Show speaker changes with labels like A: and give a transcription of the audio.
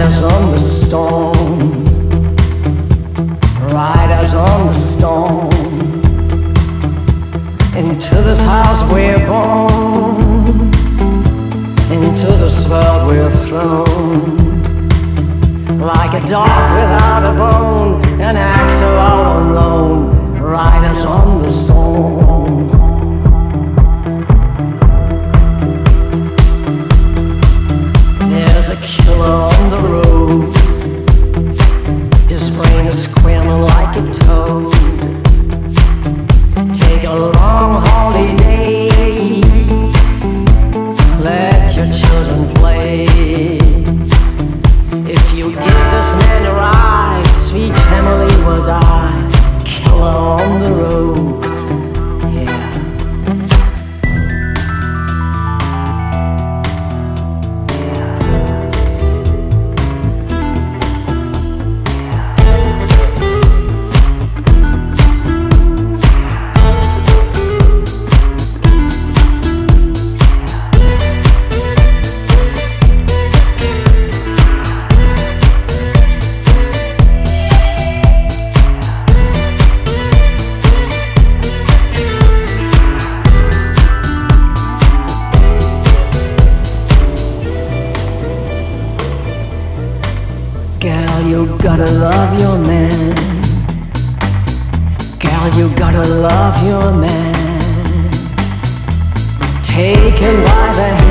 A: Riders on the storm, riders on the storm. Into this house we're born, into this world we're thrown. Like a dog without a bone, an actor all alone. Riders on the storm. There's a killer on the road. His brain is squirming like a toad. Take a long holiday. Let your children play. If you give this man a ride, sweet family will die. Killer on the road. Gal, you gotta love your man. Gal, you gotta love your man. Take him by the hand.